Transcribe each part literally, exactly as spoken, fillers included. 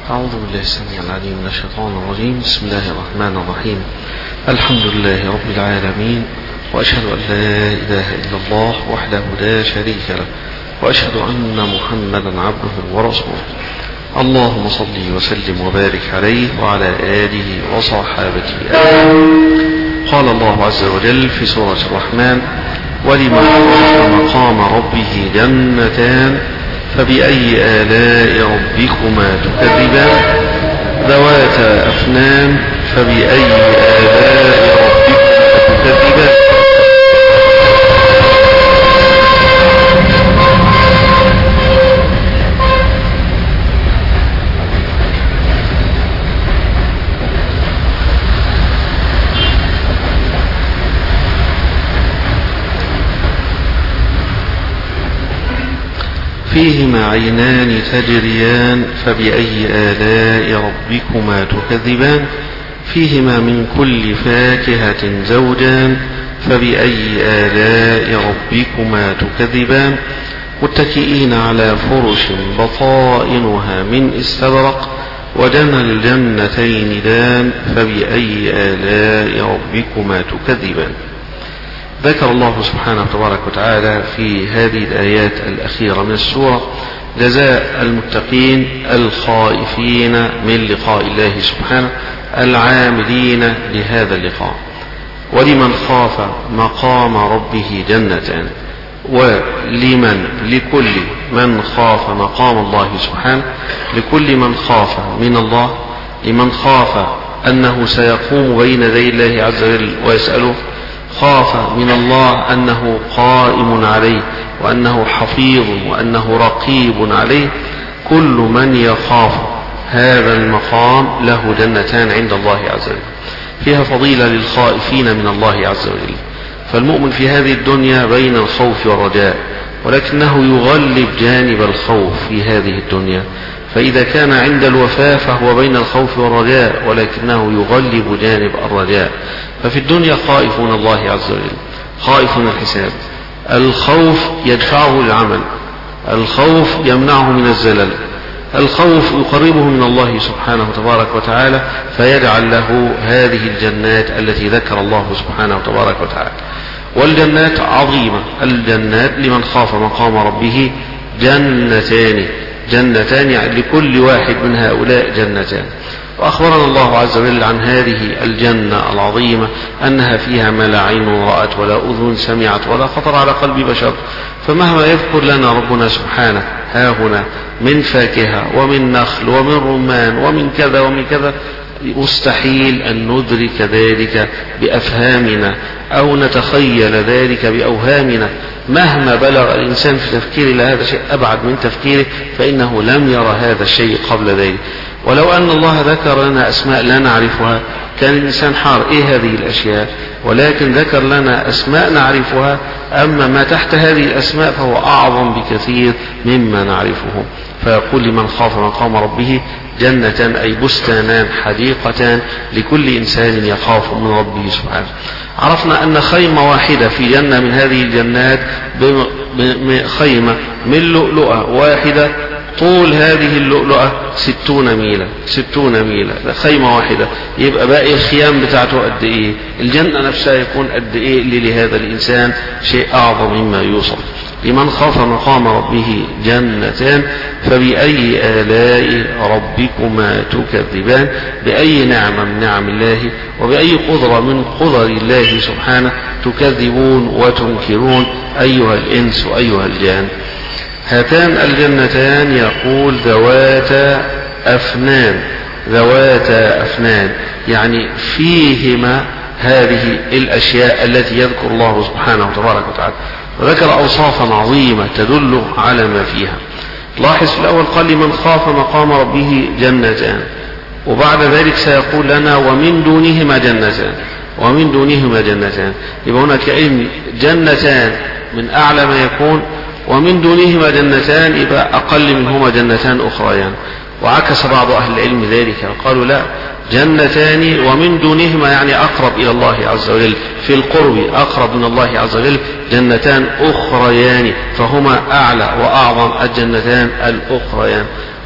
أعوذ بالله السميع العليم من الشيطان الرجيم. بسم الله الرحمن الرحيم. الحمد لله رب العالمين، وأشهد أن لا إله إلا الله وحده لا شريك له، وأشهد أن محمدا عبده ورسوله. اللهم صل وسلم وبارك عليه وعلى آله وصحابته آمين. قال الله عز وجل في سورة الرحمن: ولمن خاف مقام ربه جنتان فبأي آلاء ربكما تكذبان ذواتا أفنان فبأي آلاء ربكما تكذبان. فيهما عينان تجريان فبأي آلاء ربكما تكذبان فيهما من كل فاكهة زوجان فبأي آلاء ربكما تكذبان متكئين على فرش بطائنها من استبرق وجنى الجنتين دان فبأي آلاء ربكما تكذبان. ذكر الله سبحانه تبارك وتعالى في هذه الآيات الأخيرة من السورة جزاء المتقين الخائفين من لقاء الله سبحانه العاملين لهذا اللقاء. ولمن خاف مقام ربه جنتان، ولمن لكل من خاف مقام الله سبحانه، لكل من خاف من الله، لمن خاف أنه سيقوم بين يدي الله عز وجل ويسأله، خاف من الله أنه قائم عليه وأنه حفيظ وأنه رقيب عليه. كل من يخاف هذا المقام له جنتان عند الله عز وجل، فيها فضيلة للخائفين من الله عز وجل. فالمؤمن في هذه الدنيا بين الخوف والرجاء، ولكنه يغلب جانب الخوف في هذه الدنيا، فإذا كان عند الوفاة فهو بين الخوف والرجاء ولكنه يغلب جانب الرجاء. ففي الدنيا خائفون الله عز وجل، خائفون الحساب. الخوف يدفعه للعمل، الخوف يمنعه من الزلل، الخوف يقربه من الله سبحانه تبارك وتعالى فيجعل له هذه الجنات التي ذكر الله سبحانه تبارك وتعالى. والجنات عظيمة، الجنات لمن خاف مقام ربه جنتان، جنتان يعني لكل واحد من هؤلاء جنتان. وأخبرنا الله عز وجل عن هذه الجنة العظيمة أنها فيها ما لا عين رأت ولا أذن سمعت ولا خطر على قلب بشر. فمهما يذكر لنا ربنا سبحانه ها هنا من فاكهة ومن نخل ومن رمان ومن كذا ومن كذا، مستحيل أن ندرك ذلك بأفهامنا أو نتخيل ذلك بأوهامنا. مهما بلغ الإنسان في تفكيره إلى هذا الشيء أبعد من تفكيره فإنه لم يرى هذا الشيء قبل ذلك. ولو أن الله ذكر لنا أسماء لا نعرفها كان الإنسان حار إيه هذه الأشياء، ولكن ذكر لنا أسماء نعرفها، أما ما تحت هذه الأسماء فهو أعظم بكثير مما نعرفه. فيقول لمن خاف مقام ربه جنتان أي بستانان حديقتان لكل إنسان يخاف من ربه سبحانه. عرفنا أن خيمة واحدة في جنة من هذه الجنات خيمة من لؤلؤة واحدة، طول هذه اللؤلؤة ستون ميلا، ستون ميلا، خيمة واحدة. يبقى باقي الخيام بتاعته قد إيه؟ الجنة نفسها يكون قد إيه اللي لهذا الإنسان شيء أعظم مما يوصف. لمن خاف مقام ربه جنتان فبأي آلاء ربكما تكذبان، بأي نعمة من نعم الله وبأي قدرة من قدر الله سبحانه تكذبون وتنكرون أيها الإنس وأيها الجان. هاتان الجنتان يقول ذواتا أفنان، ذواتا أفنان يعني فيهما هذه الأشياء التي يذكر الله سبحانه وتبارك وتعالى، وذكر أوصافا عظيمة تدل على ما فيها. لاحظ في الأول قال لمن خاف مقام ربه جنتان، وبعد ذلك سيقول لنا ومن دونهما جنتان، ومن دونهما جنتان. يبقى هناك كأن جنتان من أعلى ما يكون، ومن دونهما جنتان يبقى أقل منهما جنتان أخريان. وعكس بعض أهل العلم ذلك قالوا لا، جنتان ومن دونهما يعني أقرب إلى الله عز وجل، في القرب أقرب من الله عز وجل جنتان أخريان، فهما أعلى وأعظم الجنتان الأخريان.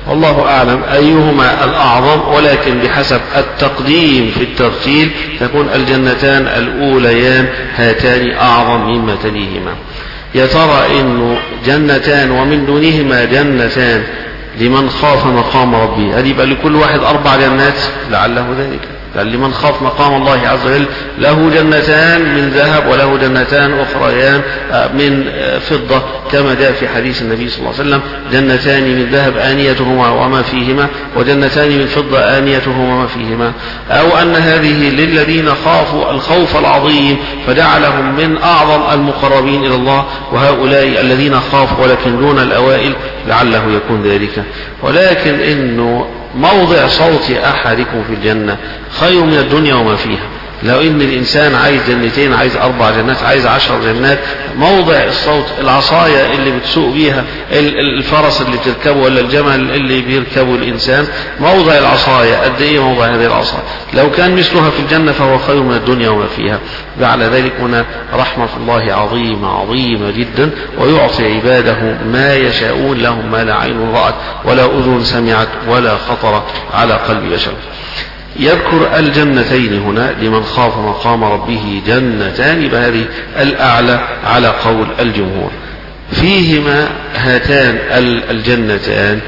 والله أعلم أيهما الأعظم، ولكن بحسب التقديم في الترتيب تكون الجنتان الأوليان هاتان أعظم مما تليهما. يا ترى إنه جنتان ومن دونهما جنتان لمن خاف مقام ربه، هل يبقى لكل واحد أربع جنات؟ لعله ذلك. قال لمن خاف مقام الله عز وجل له جنتان من ذهب وله جنتان أخريان من فضة، كما جاء في حديث النبي صلى الله عليه وسلم: جنتان من ذهب آنيتهما وما فيهما، وجنتان من فضة آنيتهما وما فيهما. أو أن هذه للذين خافوا الخوف العظيم فجعلهم من أعظم المقربين إلى الله، وهؤلاء الذين خافوا ولكن دون الأوائل، لعله يكون ذلك. ولكن إنه موضع صوت أحدكم في الجنة خير من الدنيا وما فيها. لو ان الانسان عايز جنتين، عايز اربع جنات، عايز عشر جنات، موضع الصوت العصاية اللي بتسوق بيها الفرس اللي بتركبه ولا الجمل اللي بيركبه الانسان، موضع العصاية قد ايه موضع هذه العصاية؟ لو كان مثلها في الجنة فهو خير من الدنيا وما فيها. على ذلك هنا رحمة الله عظيمة عظيمة جدا، ويعطي عباده ما يشاءون لهم ما لا عين رأت ولا أذن سمعت ولا خطر على قلب بشر. يذكر الجنتين هنا لمن خاف مقام ربه جنتان، بهذه الأعلى على قول الجمهور. فيهما هاتان الجنتان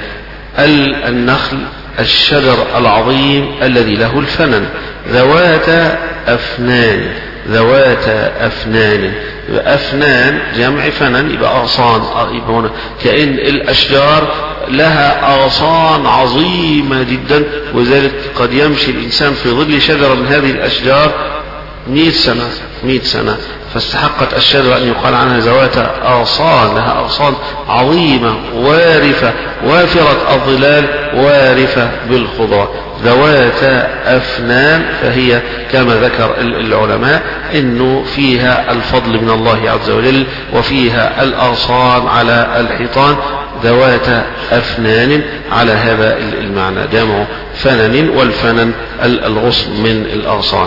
النخل، الشجر العظيم الذي له الفنن، ذوات أفنان، ذوات أفنان. أفنان جمع فنن، يبقى أغصان، يبقى هنا كأن الأشجار لها أغصان عظيمة جدا، وذلك قد يمشي الإنسان في ظل شجرة من هذه الأشجار مئة سنة مئة سنة، فاستحقت الشجرة أن يقال عنها ذوات أغصان، لها أغصان عظيمة وارفة وافرة الظلال وارفة بالخضار، ذوات أفنان. فهي كما ذكر العلماء إنه فيها الفضل من الله عز وجل، وفيها الأغصان على الحيطان، ذوات أفنان على هذا المعنى، جمع فنن، والفنن الغصن من الأغصان.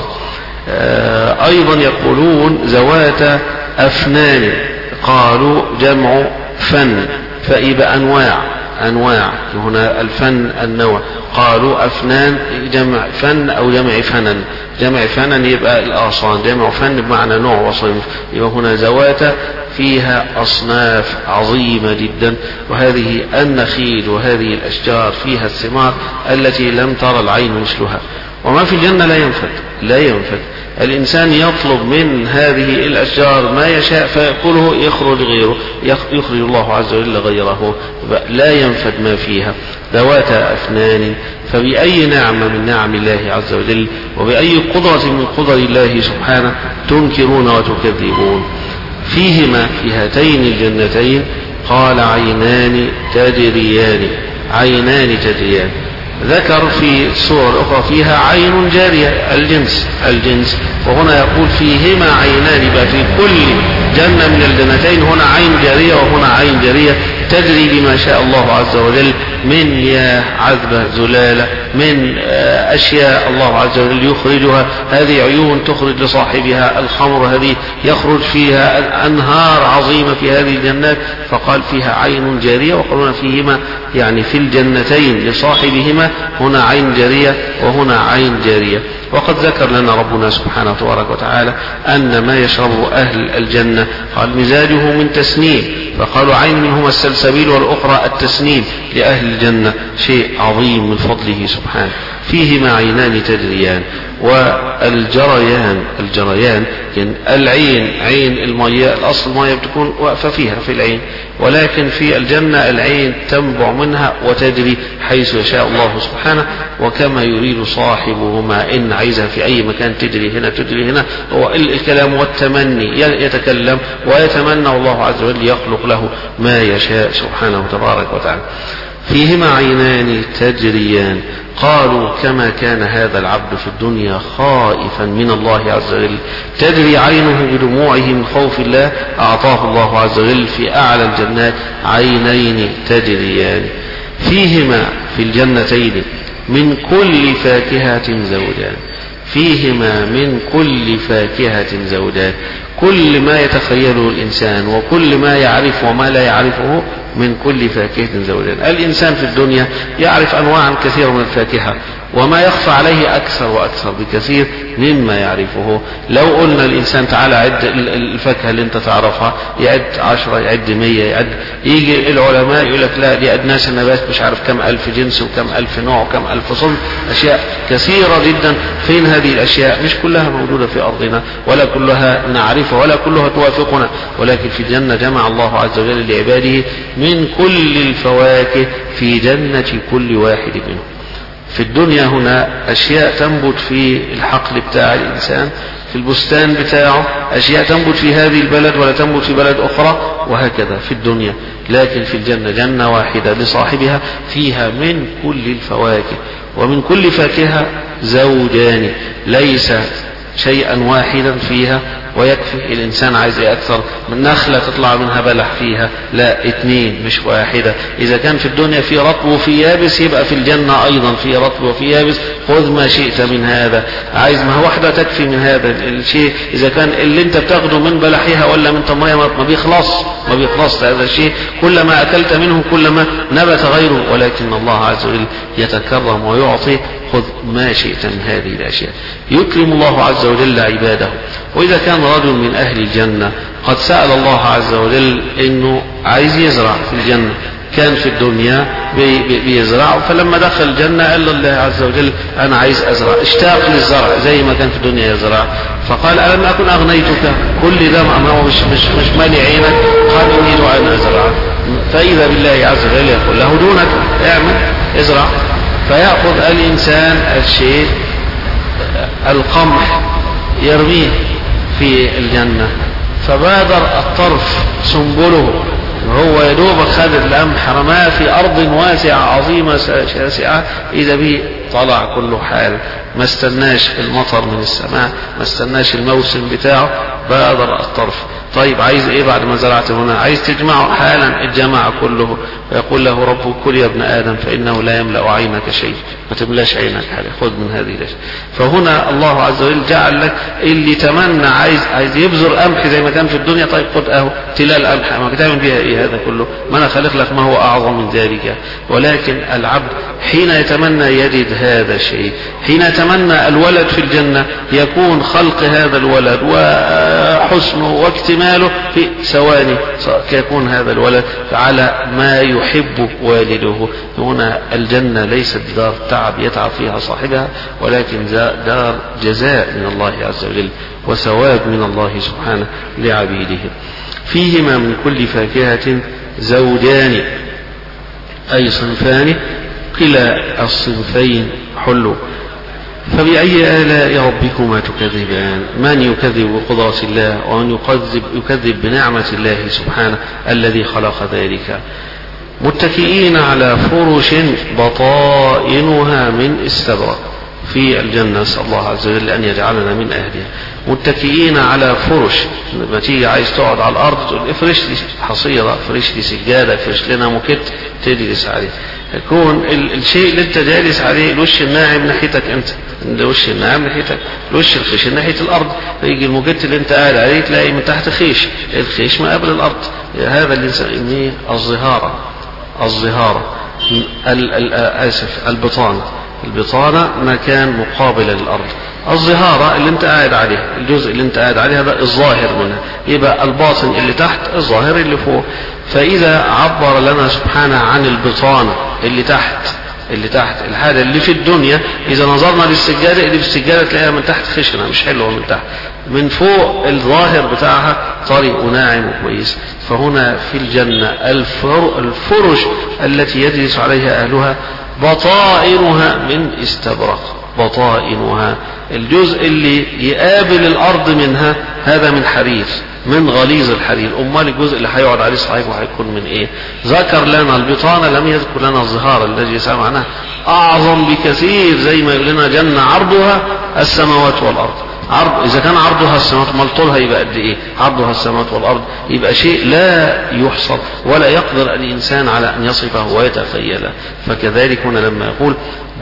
أيضا يقولون ذوات أفنان، قالوا جمع فن، فإبقى أنواع أنواع هنا الفن النوع، قالوا أفنان جمع فن أو جمع فنن، جمع فنن يبقى الأغصان، جمع فن بمعنى نوع وصنف، يبقى هنا ذوات فيها أصناف عظيمة جدا. وهذه النخيل وهذه الأشجار فيها الثمار التي لم ترى العين مثلها، وما في الجنة لا ينفد لا ينفد. الإنسان يطلب من هذه الأشجار ما يشاء فيأكله، يخرج غيره، يخرج الله عز وجل غيره، لا ينفد ما فيها، ذوات أفنان. فبأي نعمة من نعم الله عز وجل وبأي قدرة من قدر الله سبحانه تنكرون وتكذبون؟ فيهما في هاتين الجنتين قال عينان تجريان، عينان تجريان. ذكر في سورة أخرى فيها عين جارية، الجنس الجنس وهنا يقول فيهما عينان، يبقى في كل جنة من الجنتين هنا عين جارية وهنا عين جارية تجري بما شاء الله عز وجل من مياه عذبة زلالة، من أشياء الله عز وجل يخرجها. هذه عيون تخرج لصاحبها الخمر، هذه يخرج فيها أنهار عظيمة في هذه الجنات، فقال فيها عين جارية. وقالنا فيهما يعني في الجنتين لصاحبهما هنا عين جارية وهنا عين جارية. وقد ذكر لنا ربنا سبحانه تبارك وتعالى أن ما يشربه أهل الجنة قال مزاجه من تسنيم، فقالوا عين منهما السلسبيل والأخرى التسنيم لأهل الجنة، شيء عظيم من فضله سبحانه. فيهما عينان تجريان. والجريان الجريان يعني العين، عين المياه، الأصل المياه بتكون واقفة فيها في العين، ولكن في الجنة العين تنبع منها وتجري حيث يشاء الله سبحانه وكما يريد صاحبهما. إن عايزها في أي مكان تجري هنا تجري هنا، هو الكلام والتمني، يتكلم ويتمنى الله عز وجل يخلق له ما يشاء سبحانه تبارك وتعالى. فيهما عينان تجريان. قالوا كما كان هذا العبد في الدنيا خائفا من الله عز وجل تجري عينه بدموعه من خوف الله، أعطاه الله عز وجل في أعلى الجنات عينين تجريان. فيهما في الجنتين من كل فاكهة زوجان. فيهما من كل فاكهة زوجان، كل ما يتخيله الإنسان وكل ما يعرفه وما لا يعرفه من كل فاكهة زوجان. الإنسان في الدنيا يعرف أنواعا كثيرة من الفاكهة، وما يخفى عليه أكثر وأكثر بكثير مما يعرفه. لو قلنا الإنسان تعالى عد الفاكهة اللي انت تعرفها، يعد عشرة، يعد مية، يعد، يجي العلماء يقول لك لا دي أدناس النبات مش عارف كم ألف جنس وكم ألف نوع وكم ألف صنف، أشياء كثيرة جدا. فين هذه الأشياء؟ مش كلها موجودة في أرضنا ولا كلها نعرفها ولا كلها توافقنا، ولكن في الجنة جمع الله عز وجل لعباده من كل الفواكه في جنة كل واحد منهم. في الدنيا هنا أشياء تنبت في الحقل بتاع الإنسان، في البستان بتاعه، أشياء تنبت في هذه البلد ولا تنبت في بلد أخرى، وهكذا في الدنيا. لكن في الجنة جنة واحدة لصاحبها فيها من كل الفواكه، ومن كل فاكهة زوجان، ليس شيئا واحدا فيها ويكفي. الإنسان عايز ايه أكثر من نخلة تطلع منها بلح فيها؟ لا، اتنين مش واحدة. إذا كان في الدنيا في رطب وفي يابس، يبقى في الجنة أيضا في رطب وفي يابس، خذ ما شئت من هذا. عايز ما واحدة تكفي من هذا الشيء. إذا كان اللي انت بتاخده من بلحها ولا من تمرها ما بيخلص ما بيخلص هذا الشيء، كلما أكلت منه كلما نبت غيره، ولكن الله عز وجل يتكرم ويعطي، خذ ما شئت من هذه الأشياء. يكرم الله عز وجل عباده. وإذا كان رجل من أهل الجنة قد سأل الله عز وجل إنه عايز يزرع في الجنة، كان في الدنيا بي بي بيزرع، فلما دخل الجنة قال الله عز وجل أنا عايز أزرع، اشتاق للزرع زي ما كان في الدنيا يزرع، فقال ألم أكن أغنيتك؟ كل ده ما هو مش, مش, مش مالي عينك؟ قال أريد أن أزرع. فإذا بالله عز وجل يقول له دونك، اعمل ازرع. فيأخذ الإنسان الشيء القمح يرميه في الجنة، فبادر الطرف سنبله، وهو يدوب خد القمح رماه في أرض واسعة عظيمة شاسعة، إذا به طلع كله حال، ما استناش المطر من السماء، ما استناش الموسم بتاعه، بادر الطرف. طيب عايز ايه بعد ما زرعت هنا؟ عايز تجمعه حالا، الجماعة كله، ويقول له ربه كل يا ابن آدم فإنه لا يملأ عينك شيء، ما تملاش عينك حاجة، خذ من هذه الأشياء. فهنا الله عز وجل جعل لك اللي تمنى عايز عايز يبذر قمح زي ما كان في الدنيا، طيب خذ اهو تلال قمح، ما بتعمل بيها ايه هذا كله؟ ما انا خلق لك ما هو اعظم من ذلك. ولكن العبد حين يتمنى يجد هذا الشيء، حين يتمنى الولد في الجنة يكون خلق هذا الولد وحسنه واكتماله في ثواني، يكون هذا الولد على ما يحب والده. هنا الجنة ليست دار تعب يتعب فيها صاحبها، ولكن دار جزاء من الله عز وجل وثواب من الله سبحانه لعبيده. فيهما من كل فاكهة زوجان، أي صنفان، كلا الصنفين حلو. فبأي آلاء ربكما تكذبان؟ من يكذب بقدرة الله ومن يكذب, يكذب بنعمة الله سبحانه الذي خلق ذلك. متكئين على فرش بطائنها من استبرق في الجنة، نسأل الله عز وجل أن يجعلنا من أهلها. متكئين على فرش، لما تيجي عايز تقعد على الأرض تقول افرش لي حصيرة، افرش لي سجادة، افرش لنا موكيت تجلس عليه. يكون الشيء اللي انت جالس عليه الوش الناعم ناحيتك انت، الوش الناعم ناحيتك، الوش الخشن ناحية الأرض، فيجي الموكيت اللي انت قاعد عليه تلاقي من تحت خيش، الخيش ما قبل الأرض. هذا اللي نسميه الظهارة. الظهارة آسف البطانة. البطانة مكان مقابل للأرض. الظهارة اللي انت قاعد عليه، الجزء اللي انت قاعد عليه هذا الظاهر منها، يبقى الباطن اللي تحت، الظاهر اللي فوق. فإذا عبر لنا سبحانه عن البطانة اللي تحت، اللي تحت الحاجة اللي في الدنيا، إذا نظرنا للسجادة اللي في السجادة تلاقيها من تحت خشنة مش حلوة من تحت، من فوق الظاهر بتاعها طري وناعم وكويس. فهنا في الجنة الفرش التي يجلس عليها أهلها بطائنها من استبرق. بطائنها الجزء اللي يقابل الأرض منها هذا من حرير، من غليظ الحرير. أمال الجزء اللي هيقعد عليه صاحبه هيكون من إيه؟ ذكر لنا البطانة، لم يذكر لنا الظهار الذي سمعناه أعظم بكثير، زي ما يقول لنا جنة عرضها السماوات والأرض. عرض إذا كان عرضها السماوات ما طولها يبقى قد إيه؟ عرضها السماوات والأرض يبقى شيء لا يحصر ولا يقدر الإنسان على أن يصفه ويتخيله. فكذلك هنا لما يقول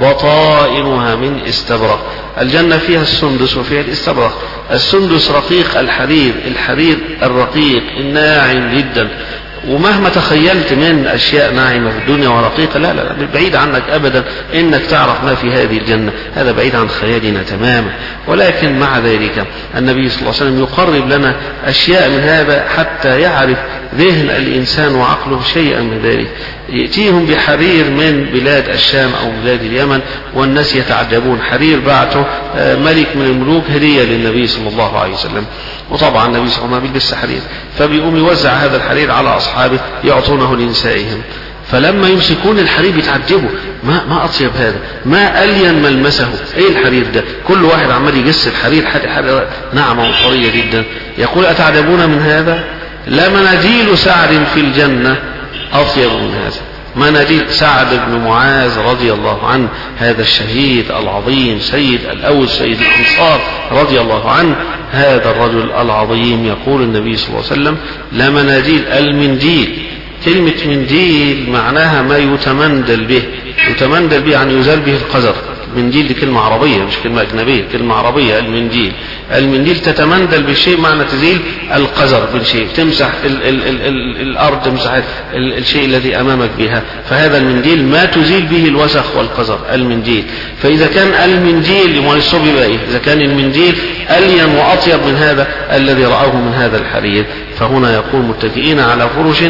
بطائنها من استبرق، الجنة فيها السندس وفيها الاستبرق. السندس رقيق الحرير، الحرير الرقيق الناعم جدا، ومهما تخيلت من أشياء ناعمة في الدنيا ورقيقة لا لا لا بعيد عنك أبدا إنك تعرف ما في هذه الجنة، هذا بعيد عن خيالنا تماما. ولكن مع ذلك النبي صلى الله عليه وسلم يقرب لنا أشياء من هذا حتى يعرف ذهن الإنسان وعقله شيئا من ذلك. يأتيهم بحرير من بلاد الشام أو بلاد اليمن والناس يتعجبون، حرير بعته ملك من الملوك هدية للنبي صلى الله عليه وسلم، وطبعا النبي صلى الله عليه وسلم بيلبس حرير، فبيقوم يوزع هذا الحرير على أصحابه يعطونه لنسائهم. فلما يمسكون الحرير يتعجبوا، ما ما أطيب هذا، ما ألين ملمسه، إيه الحرير ده؟ كل واحد عمال يجس الحرير حاجة ناعمة وطرية جدا. يقول أتعجبون من هذا؟ لمناديل سعد في الجنة أطيب من هذا. مناديل سعد بن معاذ رضي الله عنه، هذا الشهيد العظيم سيد الأوس سيد الأنصار رضي الله عنه، هذا الرجل العظيم يقول النبي صلى الله عليه وسلم لمناديل المنديل. كلمة منديل معناها ما يتمندل به، يتمندل به يعني يزال به القذر. منديل دي كلمة عربية مش كلمة أجنبية، كلمة عربية. المنديل المنديل تتمندل بالشيء معنى تزيل القذر بالشيء، تمسح ال ال ال ال الأرض، تمسح ال الشيء الذي أمامك بها، فهذا المنديل ما تزيل به الوسخ والقذر المنديل. فإذا كان المنديل يمال الصبي بقى إيه؟ إذا كان المنديل ألين وأطيب من هذا الذي رآه من هذا الحرير. فهنا يقول متكئين على فرش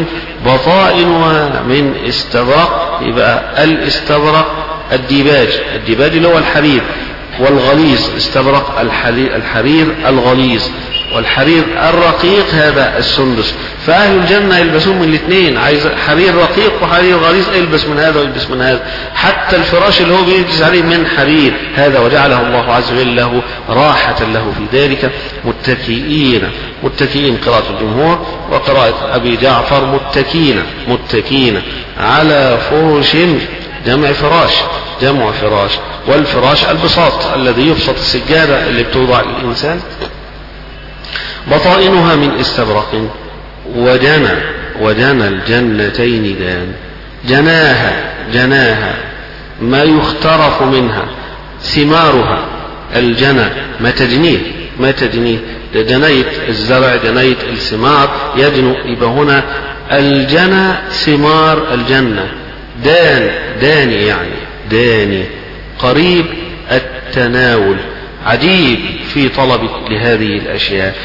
بطائنها من استبرق، يبقى الاستبرق الديباج، الديباج اللي هو الحرير، والغليظ استبرق الحرير, الحرير الغليظ، والحرير الرقيق هذا السندس. فأهل الجنة يلبسون من الاثنين، عايز حرير رقيق وحرير غليظ يلبس من هذا ويلبس من هذا. حتى الفراش اللي هو بيلبس عليه من حرير هذا، وجعله الله عز وجل له راحة له في ذلك. متكئين، متكئين قراءة الجمهور، وقراءة أبي جعفر متكئين، متكئين على فرش، جمع فراش، جمع فراش، والفراش البساط الذي يبسط السجادة اللي بتوضع للإنسان. بطائنها من استبرق وجنى، وجنى الجنتين دان، جناها، جناها ما يخترف منها، ثمارها الجنى ما تجنيه، ما تجنيه جناية الزرع، جناية الثمار يجنو. يبقى هنا الجنى ثمار الجنة، دان داني يعني داني قريب التناول، عجيب في طلبك لهذه الأشياء.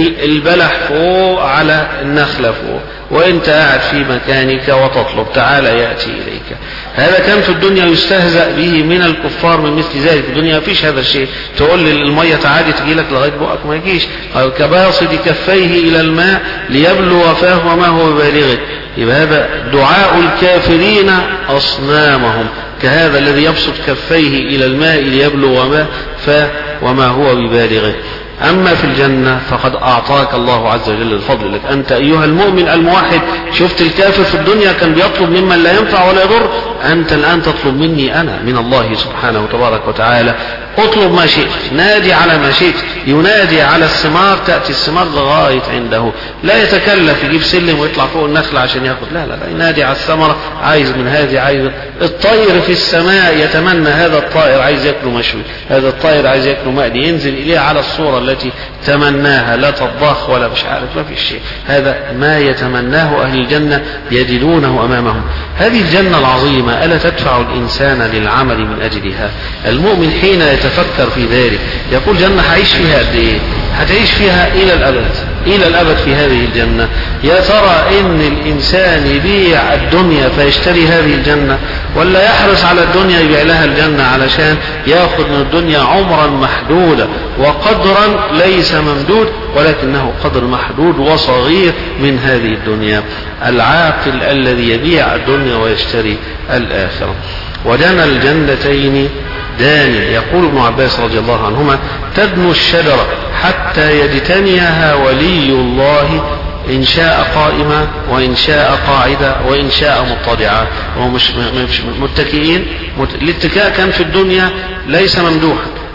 البلح فوق على النخلة فوق، وانت قاعد في مكانك وتطلب تعال يأتي إليك. هذا كان في الدنيا يستهزأ به من الكفار من مثل ذلك. في الدنيا فيش هذا الشيء، تقول للمية تعالي تجي لك لغاية بقك ما يجيش. كباسط كفيه إلى الماء ليبلغ فاه وما هو ببالغه. يبقى هذا دعاء الكافرين أصنامهم، كهذا الذي يبسط كفيه إلى الماء ليبلغ ما فاه وما هو ببالغه. أما في الجنة فقد أعطاك الله عز وجل الفضل لك أنت أيها المؤمن الموحد. شفت الكافر في الدنيا كان بيطلب ممن لا ينفع ولا يضر، أنت الآن تطلب مني أنا من الله سبحانه وتبارك وتعالى. اطلب ما شئت، نادي على ما شئت. ينادي على الثمار، تأتي الثمار لغاية عنده، لا يتكلف يجيب سلم ويطلع فوق النخلة عشان ياخد، لا لا لا، ينادي على الثمرة، عايز من هذه، عايز. الطير في السماء يتمنى، هذا الطائر عايز يأكله مشوي، هذا الطائر عايز يأكله مقلي، ينزل إليه على الصورة التي تمناها، لا تضخ ولا مش عارف، ما في شيء. هذا ما يتمناه أهل الجنة يجدونه أمامهم. هذه الجنة العظيمة ألا تدفع الإنسان للعمل من أجلها؟ المؤمن حين يتفكر في ذلك يقول جنة هعيش فيها قد إيه؟ هتعيش فيها إلى الأبد، إلى الأبد في هذه الجنة. يا ترى إن الإنسان يبيع الدنيا فيشتري هذه الجنة، ولا يحرص على الدنيا يبيع لها الجنة علشان يأخذ من الدنيا عمرا محدودا وقدرا ليس ممدود، ولكنه قدر محدود وصغير من هذه الدنيا؟ العاقل الذي يبيع الدنيا ويشتري الآخرة. وجنى الجنتين داني. يقول ابن عباس رضي الله عنهما تدنو الشجرة حتى يجتنيها ولي الله إن شاء قائما وإن شاء قاعدا وإن شاء مضطجعا. وهو مش متكئين. الاتكاء كان في الدنيا ليس ممدوحا،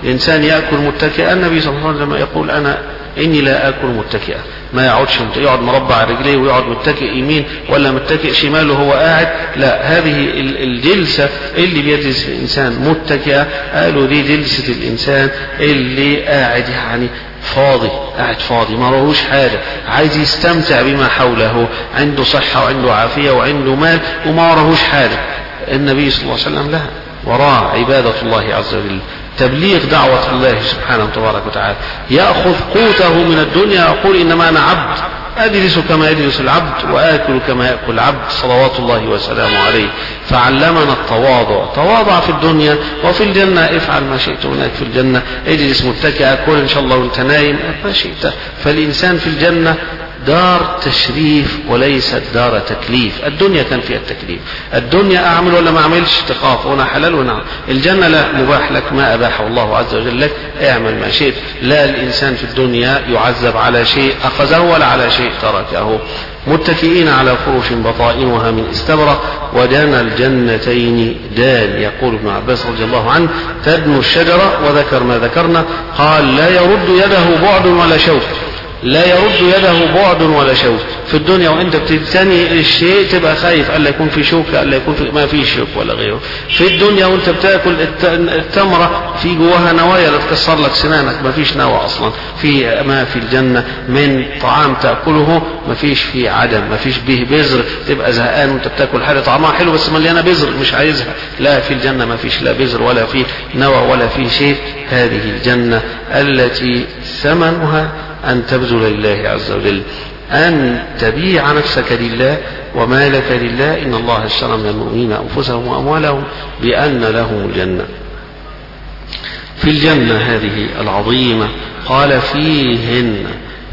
الإنسان يأكل متكئا، النبي صلى الله عليه وسلم يقول أنا إني لا آكل متكئا، ما يقعدش يقعد مربع رجليه ويقعد متكئ يمين ولا متكئ شمال وهو قاعد، لا، هذه الجلسة اللي بيجلس الإنسان متكئا قالوا دي جلسة الإنسان اللي قاعد يعني فاضي، قاعد فاضي ما راهوش حاجة، عايز يستمتع بما حوله، عنده صحة وعنده عافية وعنده مال وما راهوش حاجة. النبي صلى الله عليه وسلم لها وراء عبادة الله عز وجل، تبليغ دعوة الله سبحانه وتبارك وتعالى، يأخذ قوته من الدنيا يقول إنما أنا عبد أجلس كما يجلس العبد وآكل كما يأكل العبد صلوات الله وسلامه عليه. فعلمنا التواضع، تواضع في الدنيا وفي الجنة، افعل ما شئت هناك في الجنة، اجلس متكئ، كل إن شاء الله وانت نايم ما شئت. فالإنسان في الجنة دار تشريف وليست دار تكليف. الدنيا كان فيها التكليف، الدنيا أعمل ولا ما أعملش تخاف، هنا حلال ونعم. الجنة لا، مباح لك ما أباحه الله عز وجل لك، اعمل ما شئت. لا، الإنسان في الدنيا يعذب على شيء أخذه ولا على شيء تركه. متكئين على فرش بطائنها من استبرق ودان الجنتين دان. يقول ابن عباس رضي الله عنه تدنو الشجرة وذكر ما ذكرنا، قال لا يرد يده بعد ولا شوك، لا يرد يده بعد ولا شوك. في الدنيا وانت بتبتني الشيء تبقى خايف الا يكون في شوك، الا يكون في ما فيش شوك ولا غيره. في الدنيا وانت بتاكل التمره في جواها نوايا لا تكسر لك سنانك، ما فيش نوى اصلا. في ما في الجنه من طعام تاكله ما فيش فيه عدم، ما فيش به بذر تبقى زهقان وانت بتاكل حاجه طعمها حلو بس مليانه بذر مش عايزها. لا، في الجنه ما فيش لا بذر ولا في نوى ولا في شيء. هذه الجنه التي ثمنها أن تبذل لله عز وجل، أن تبيع نفسك لله ومالك لله. إن الله اشترى من المؤمنين أنفسهم وأموالهم بأن لهم الجنة. في الجنة هذه العظيمة قال فيهن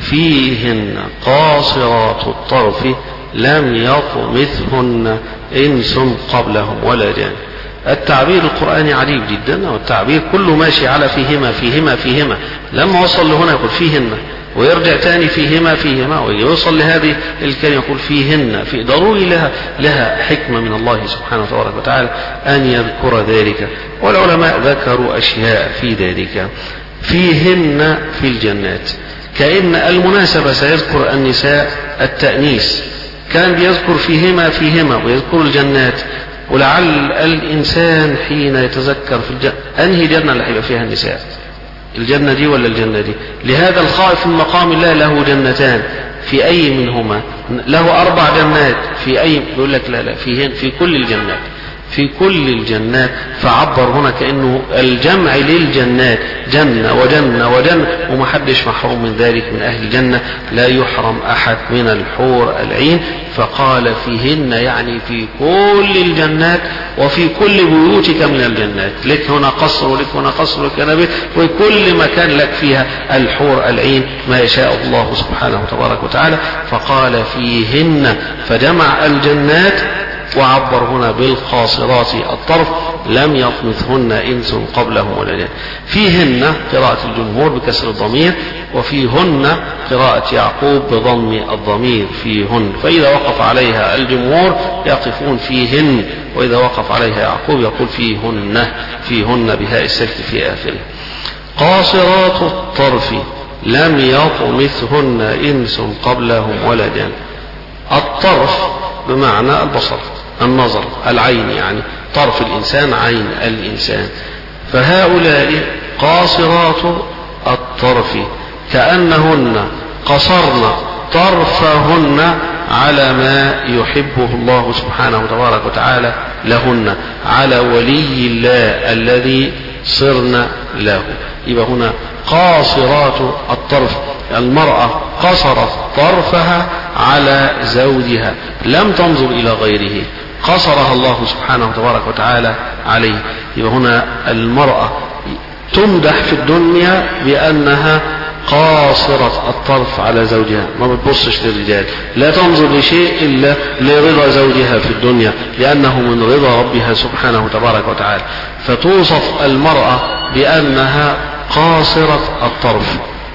فيهن قاصرات الطرف لم يطمثهن إنس قبلهم ولا جان. التعبير القرآني عجيب جدا، والتعبير كله ماشي على فيهما فيهما فيهما. لما وصل لهنا يقول فيهن ويرجع تاني فيهما فيهما ويوصل لهذه الكلمة يقول فيهن. في ضروري لها لها حكمة من الله سبحانه وتعالى أن يذكر ذلك، والعلماء ذكروا أشياء في ذلك. فيهن في الجنات، كأن المناسبة سيذكر النساء التأنيس، كان بيذكر فيهما فيهما ويذكر الجنات. ولعل الإنسان حين يتذكر في الجنة أنهي جنة اللي هيبقى فيها النساء، الجنة دي ولا الجنة دي؟ لهذا الخائف من مقام الله له جنتان، في أي منهما؟ له أربع جنات، في أي؟ يقول لك لا لا فيهن في كل الجنات، في كل الجنات. فعبر هنا كأنه الجمع للجنات، جنة وجنة وجنة، ومحدش محروم من ذلك من أهل الجنة، لا يحرم أحد من الحور العين. فقال فيهن يعني في كل الجنات وفي كل بيوتك من الجنات، لك هنا قصر ولك هنا قصر ولك هنا بيت، وكل مكان لك فيها الحور العين ما يشاء الله سبحانه وتبارك وتعالى. فقال فيهن فجمع الجنات، وعبر هنا بالقاصرات الطرف لم يطمثهن إنس قبلهم ولا جان. فيهن قراءة الجمهور بكسر الضمير، وفيهن قراءة يعقوب بضم الضمير فيهن. فإذا وقف عليها الجمهور يقفون فيهن، وإذا وقف عليها يعقوب يقول فيهن، فيهن بهاء السكت في آخره. قاصرات الطرف لم يطمثهن إنس قبلهم ولا جان. الطرف بمعنى البصر، النظر، العين، يعني طرف الإنسان عين الإنسان. فهؤلاء قاصرات الطرف كأنهن قصرن طرفهن على ما يحبه الله سبحانه وتبارك وتعالى لهن، على ولي الله الذي صرن له. يبقى هنا قاصرات الطرف، المرأة قصرت طرفها على زوجها، لم تنظر إلى غيره، قصرها الله سبحانه وتبارك وتعالى عليه. يبقى هنا المرأة تمدح في الدنيا بأنها قاصرة الطرف على زوجها، ما بتبصش للرجال، لا تنظر لشيء إلا لرضا زوجها في الدنيا، لأنه من رضا ربها سبحانه وتبارك وتعالى. فتوصف المرأة بأنها قاصرة الطرف،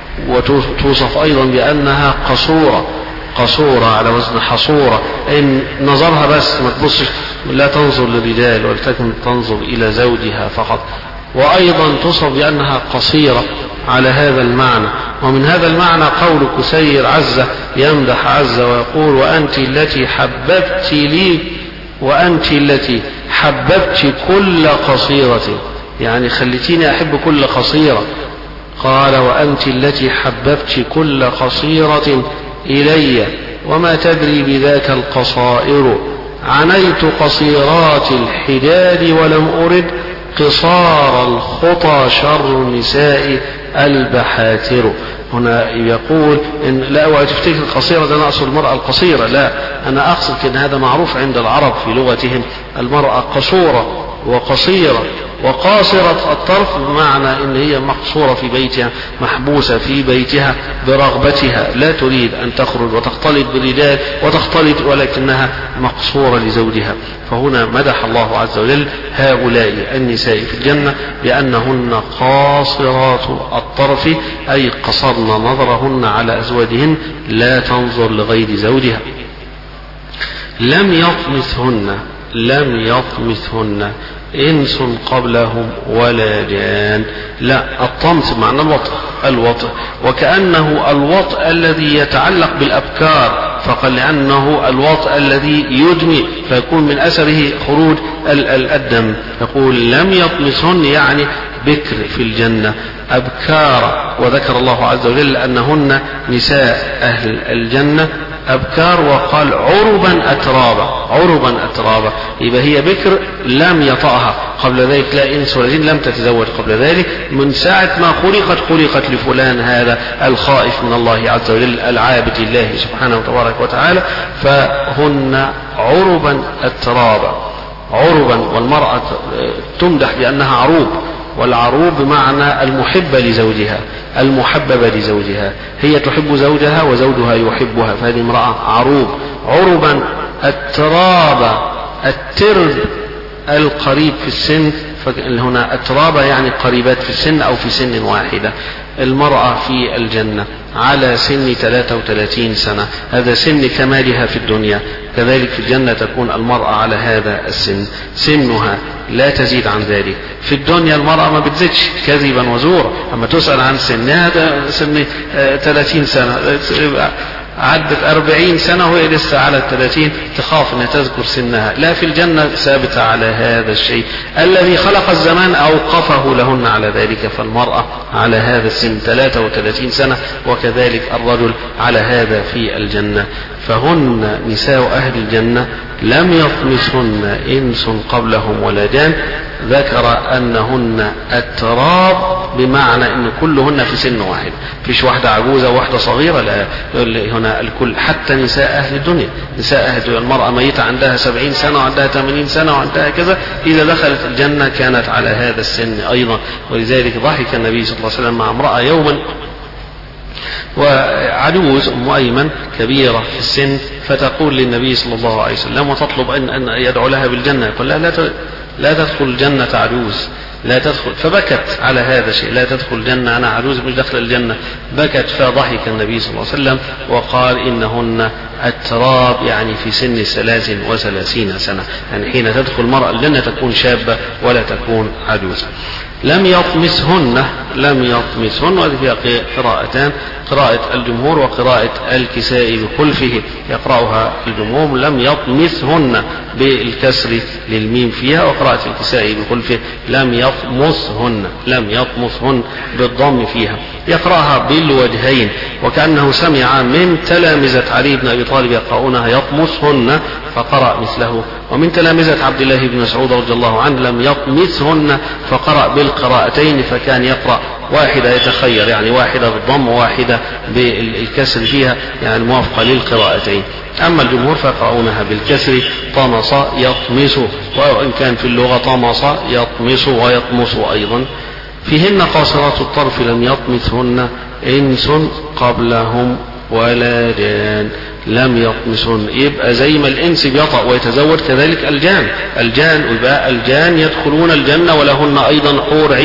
وتوصف أيضا بأنها قصورة، قصورة على وزن حصورة، إن نظرها بس ما تبصش، لا تنظر للرجال ولكن تنظر إلى زوجها فقط. وأيضا تصف بأنها قصيرة على هذا المعنى. ومن هذا المعنى قول كسير عزة يمدح عزة ويقول وأنت التي حببت لي وأنت التي حببت كل قصيرة، يعني خليتيني أحب كل قصيرة. قال وأنت التي حببت كل قصيرة إلي وما تدري بذاك القصائر، عنيت قصيرات الحداد ولم أرد قصار الخطى شر النساء البحاتر. هنا يقول إن لا وتفتكر القصيرة ده نقص المرأة القصيرة، لا، أنا أقصد أن هذا معروف عند العرب في لغتهم، المرأة قصورة وقصيرة وقاصرة الطرف، بمعنى ان هي مقصورة في بيتها، محبوسة في بيتها برغبتها، لا تريد ان تخرج وتختلط بالرجال وتختلط، ولكنها مقصورة لزوجها. فهنا مدح الله عز وجل هؤلاء النساء في الجنة بأنهن قاصرات الطرف، أي قصرن نظرهن على أزواجهن، لا تنظر لغير زوجها. لم يطمثهن لم يطمثهن إنس قبلهم ولا جان. لا، الطمس معنى الوطء الوطء وكأنه الوطء الذي يتعلق بالأبكار، فقال لأنه الوطء الذي يدمي فيكون من أثره خروج الدم. يقول لم يطمسهن يعني بكر في الجنة، أبكار. وذكر الله عز وجل أنهن نساء أهل الجنة أبكار، وقال عربا أترابا عربا أترابا، يبقى هي بكر لم يطأها قبل ذلك لا إنس ولا جن، لم تتزوج قبل ذلك، من ساعة ما خلقت خلقت لفلان هذا الخائف من الله عز وجل العابد لله سبحانه وتبارك وتعالى، فهن عربا أترابا عربا. والمرأة تمدح بأنها عروب، والعروب بمعنى المحبة لزوجها المحببة لزوجها، هي تحب زوجها وزوجها يحبها، فهذه امرأة عروب. عربا التراب، الترب القريب في السن، هنا التراب يعني قريبات في السن أو في سن واحدة. المرأة في الجنة على سن ثلاثة وثلاثين سنة، هذا سن كمالها في الدنيا، كذلك في الجنة تكون المرأة على هذا السن، سنها لا تزيد عن ذلك. في الدنيا المرأة ما بتزيدش كذبا وزورا، أما تسأل عن سنها ده سن ثلاثين سنة، عدت أربعين سنة وهي لسه على الثلاثين، تخاف أن تذكر سنها. لا، في الجنة ثابتة على هذا الشيء، الذي خلق الزمان أوقفه لهن على ذلك، فالمرأة على هذا السن ثلاثة وثلاثين سنة، وكذلك الرجل على هذا في الجنة. فهن نساء أهل الجنة لم يطمسهن إنس قبلهم ولا جان. ذكر أنهن التراب بمعنى أن كلهن في سن واحد، فيش واحدة عجوزة وواحدة صغيرة، لا، هنا الكل، حتى نساء أهل الدنيا، نساء أهل الدنيا المرأة ميتة عندها سبعين سنة وعندها ثمانين سنة وعندها كذا، إذا دخلت الجنة كانت على هذا السن أيضا. ولذلك ضحك النبي صلى الله عليه وسلم مع امرأة يوما وعجوز أم أيمن كبيرة في السن، فتقول للنبي صلى الله عليه وسلم وتطلب أن أن يدعو لها بالجنة، يقول لا لا لا تدخل الجنة عجوز، لا تدخل. فبكت على هذا الشيء، لا تدخل الجنة أنا عجوز مش داخل الجنة، بكت. فضحك النبي صلى الله عليه وسلم وقال إنهن التراب، يعني في سن ثلاث وثلاثين سنة، يعني حين تدخل المرأة الجنة تكون شابة ولا تكون عجوزة. لم يطمسهن لم يطمسهن وهذه فيها قراءتان، قراءة الجمهور وقراءة الكسائي بخلفه، يقرأها الجمهور لم يطمسهن بالكسر للميم فيها، وقراءة الكسائي بخلفه لم يطمسهن لم يطمسهن بالضم فيها، يقرأها بالوجهين، وكأنه سمع من تلامذة علي بن أبي طالب يقرؤونها يطمسهن فقرأ مثله، ومن تلامذة عبد الله بن مسعود رضي الله عنه لم يطمسهن فقرأ بالقراءتين، فكان يقرأ واحدة يتخير، يعني واحدة بالضم وواحدة بالكسر فيها، يعني موافقة للقراءتين. أما الجمهور فيقرؤونها بالكسر، طمس يطمس، وإن كان في اللغة طمس يطمس ويطمس أيضا. فيهن قاصرات الطرف لم يطمثهن إنس قبلهم ولا جان. لم يطمسهن يبقى زي ما الإنس بيطأ ويتزوج كذلك الجان، الجان يبقى الجان يدخلون الجنة ولهن أيضا حور عين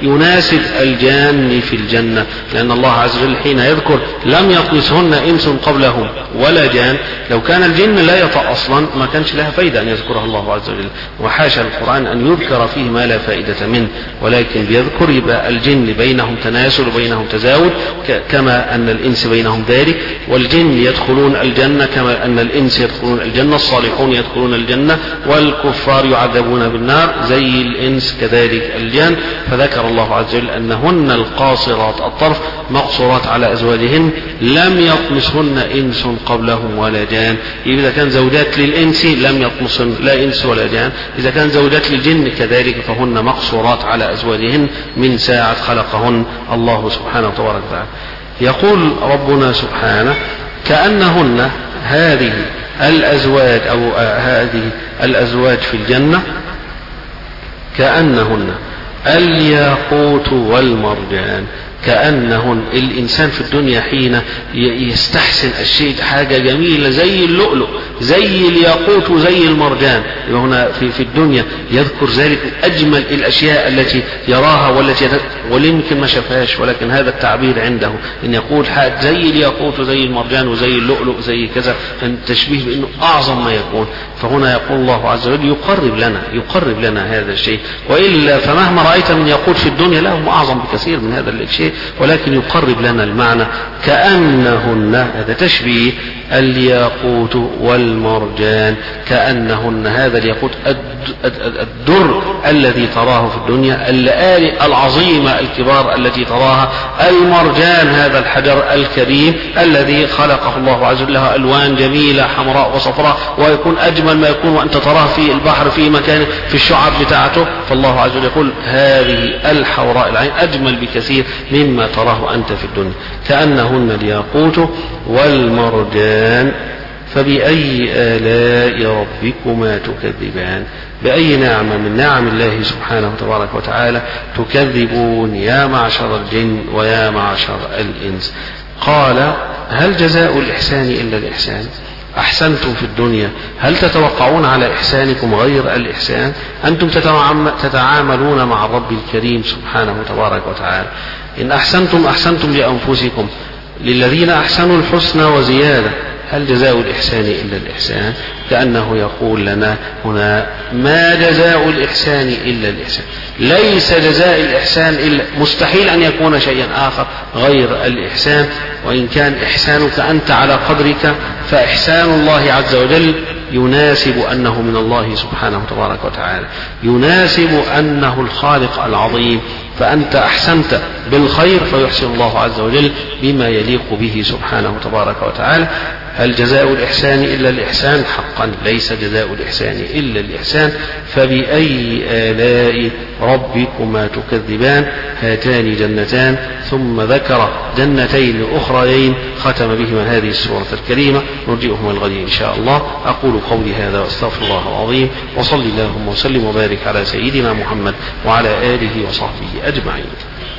يناسب الجان في الجنة، لأن الله عز وجل حين يذكر لم يطمسهن إنس قبلهم ولا جان، لو كان الجن لا يطأ أصلا ما كانش لها فايدة أن يذكرها الله عز وجل، وحاشا القرآن أن يذكر فيه ما لا فائدة منه، ولكن بيذكر يبقى الجن بينهم تناسل وبينهم تزاوج كما أن الإنس بينهم ذلك، والجن يدخلون الجنة كما أن الإنس يدخلون الجنة، الصالحون يدخلون الجنة والكفار يعذبون بالنار زي الإنس كذلك الجن. فذكر الله عز وجل أنهن القاصرات الطرف مقصورات على أزواجهن لم يطمسهن إنس قبلهم ولا جان. إذا كان زوجات للإنس لم يطمسهن لا إنس ولا جان، إذا كان زوجات للجن كذلك فهن مقصورات على أزواجهن من ساعة خلقهن الله سبحانه وتعالى. يقول ربنا سبحانه كأنهن هذه الأزواج أو هذه الأزواج في الجنة كأنهن الياقوت والمرجان. كأنهن الإنسان في الدنيا حين يستحسن الشيء حاجة جميلة زي اللؤلؤ زي الياقوت وزي المرجان، هنا في, في الدنيا يذكر ذلك أجمل الأشياء التي يراها والتي وليمكن ما شافهاش، ولكن هذا التعبير عنده إن يقول حاجة زي الياقوت وزي المرجان وزي اللؤلؤ زي كذا، التشبيه بأنه أعظم ما يكون. فهنا يقول الله عز وجل يقرب لنا يقرب لنا هذا الشيء، وإلا فمهما رأيت من ياقوت في الدنيا لهم أعظم بكثير من هذا الشيء، ولكن يقرب لنا المعنى كأنهن هذا تشبيه الياقوت والمرجان. كأنهن هذا الياقوت الدر الذي تراه في الدنيا، اللآلئ العظيمة الكبار التي تراها، المرجان هذا الحجر الكريم الذي خلقه الله عز وجل له ألوان جميلة حمراء وصفراء، ويكون أجمل ما يكون وأنت تراه في البحر في مكان في الشعاب بتاعته. فالله عز وجل يقول هذه الحوراء العين أجمل بكثير مما تراه أنت في الدنيا. كأنهن الياقوت والمرجان فبأي آلاء ربكما تكذبان. بأي نعمة من نعم الله سبحانه وتبارك وتعالى تكذبون يا معشر الجن ويا معشر الإنس؟ قال هل جزاء الإحسان إلا الإحسان؟ أحسنتم في الدنيا، هل تتوقعون على إحسانكم غير الإحسان؟ أنتم تتعاملون مع الرب الكريم سبحانه وتبارك وتعالى. إن أحسنتم أحسنتم لأنفسكم، للذين أحسنوا الحسنى وزيادة، هل جزاء الإحسان إلا الإحسان؟ كأنه يقول لنا هنا ما جزاء الإحسان إلا الإحسان، ليس جزاء الإحسان إلا، مستحيل أن يكون شيئا آخر غير الإحسان. وإن كان إحسانك أنت على قدرك، فإحسان الله عز وجل يناسب أنه من الله سبحانه وتبارك وتعالى، يناسب أنه الخالق العظيم. فأنت أحسنت بالخير فيحسن الله عز وجل بما يليق به سبحانه وتبارك وتعالى. هل جزاء الإحسان إلا الإحسان؟ حقا ليس جزاء الإحسان إلا الإحسان. فبأي آلاء ربكما تكذبان؟ هاتان جنتان، ثم ذكر جنتين أخريين ختم بهما هذه السورة الكريمة. نرجئهما الغد إن شاء الله. أقول قولي هذا واستغفر الله العظيم، وصلي اللهم وسلم وبارك على سيدنا محمد وعلى آله وصحبه أجمعين.